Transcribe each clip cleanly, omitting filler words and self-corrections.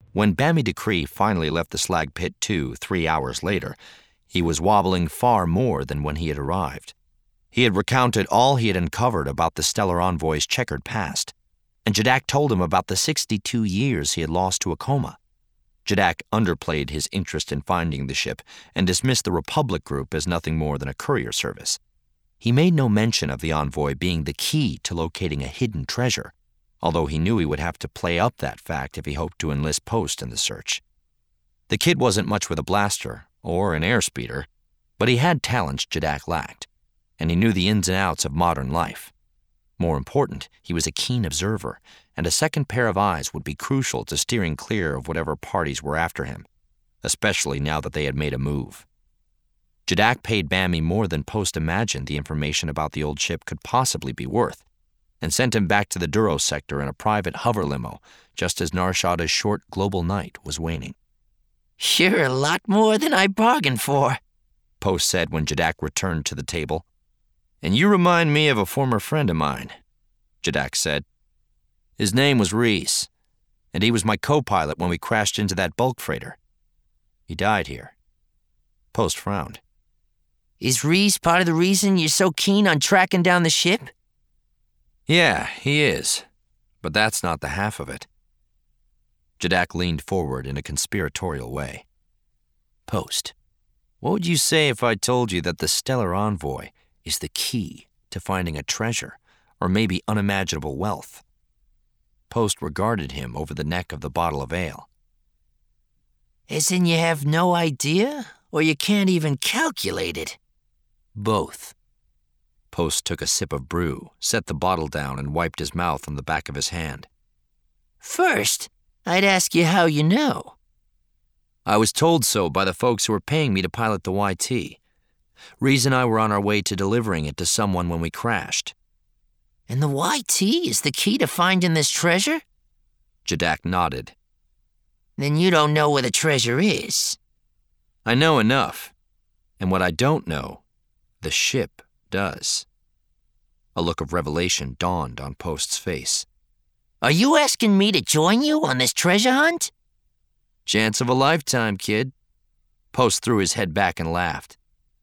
When Bammy Decree finally left the slag pit 3 hours later, he was wobbling far more than when he had arrived. He had recounted all he had uncovered about the Stellar Envoy's checkered past, and Jadak told him about the 62 years he had lost to a coma. Jadak underplayed his interest in finding the ship and dismissed the Republic group as nothing more than a courier service. He made no mention of the Envoy being the key to locating a hidden treasure, although he knew he would have to play up that fact if he hoped to enlist Post in the search. The kid wasn't much with a blaster or an airspeeder, but he had talents Jadak lacked, and he knew the ins and outs of modern life. More important, he was a keen observer, and a second pair of eyes would be crucial to steering clear of whatever parties were after him, especially now that they had made a move. Jadak paid Bammy more than Post imagined the information about the old ship could possibly be worth, and sent him back to the Duro sector in a private hover limo just as Nar Shadda's short global night was waning. "You're a lot more than I bargained for," Post said when Jadak returned to the table. "And you remind me of a former friend of mine," Jadak said. "His name was Reese, and he was my co-pilot when we crashed into that bulk freighter. He died here." Post frowned. "Is Reese part of the reason you're so keen on tracking down the ship?" "Yeah, he is, but that's not the half of it." Jadak leaned forward in a conspiratorial way. "Post, what would you say if I told you that the Stellar Envoy is the key to finding a treasure or maybe unimaginable wealth?" Post regarded him over the neck of the bottle of ale. "As in you have no idea, or you can't even calculate it?" "Both." Post took a sip of brew, set the bottle down, and wiped his mouth on the back of his hand. "First, I'd ask you how you know." "I was told so by the folks who were paying me to pilot the YT. Reese and I were on our way to delivering it to someone when we crashed." "And the YT is the key to finding this treasure?" Jadak nodded. "Then you don't know where the treasure is." "I know enough. And what I don't know, the ship does." A look of revelation dawned on Post's face. "Are you asking me to join you on this treasure hunt?" "Chance of a lifetime, kid." Post threw his head back and laughed.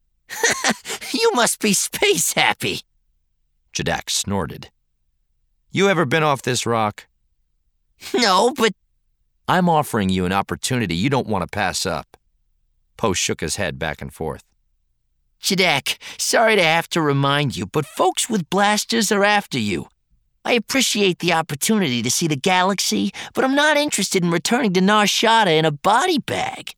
"You must be space happy." Jadak snorted. "You ever been off this rock?" "No, but—" "I'm offering you an opportunity you don't want to pass up." Post shook his head back and forth. "Jadak, sorry to have to remind you, but folks with blasters are after you. I appreciate the opportunity to see the galaxy, but I'm not interested in returning to Nar Shadda in a body bag."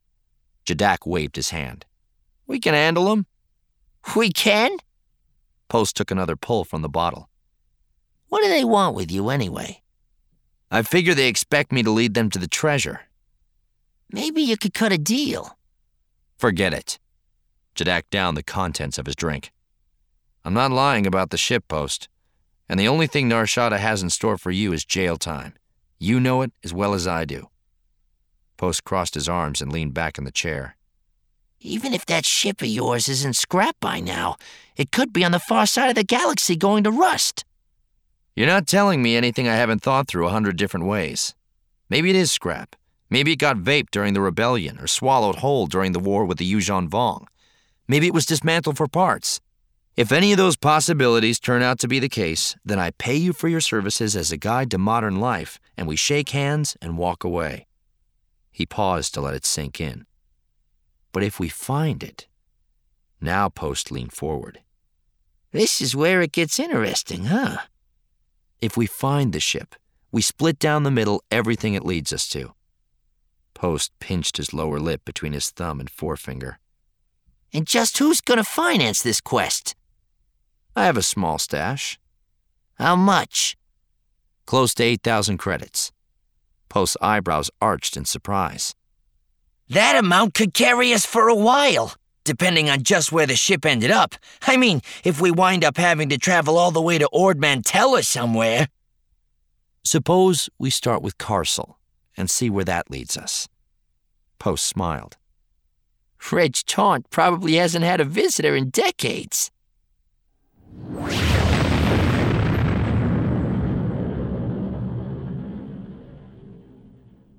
Jadak waved his hand. "We can handle them." "We can?" Post took another pull from the bottle. "What do they want with you anyway?" "I figure they expect me to lead them to the treasure." "Maybe you could cut a deal." "Forget it." Jadak downed the contents of his drink. "I'm not lying about the ship, Post, and the only thing Nar Shadda has in store for you is jail time. You know it as well as I do." Post crossed his arms and leaned back in the chair. "Even if that ship of yours isn't scrap by now, it could be on the far side of the galaxy going to rust." "You're not telling me anything I haven't thought through 100 different ways. Maybe it is scrap. Maybe it got vaped during the rebellion or swallowed whole during the war with the Yuuzhan Vong. Maybe it was dismantled for parts. If any of those possibilities turn out to be the case, then I pay you for your services as a guide to modern life, and we shake hands and walk away." He paused to let it sink in. "But if we find it..." Now Post leaned forward. "This is where it gets interesting, huh?" "If we find the ship, we split down the middle everything it leads us to." Post pinched his lower lip between his thumb and forefinger. "And just who's gonna finance this quest?" "I have a small stash." "How much?" "Close to 8,000 credits." Post's eyebrows arched in surprise. "That amount could carry us for a while, depending on just where the ship ended up. I mean, if we wind up having to travel all the way to Ord Mantell or somewhere." "Suppose we start with Carsel and see where that leads us." Post smiled. Reg Taunt probably hasn't had a visitor in decades.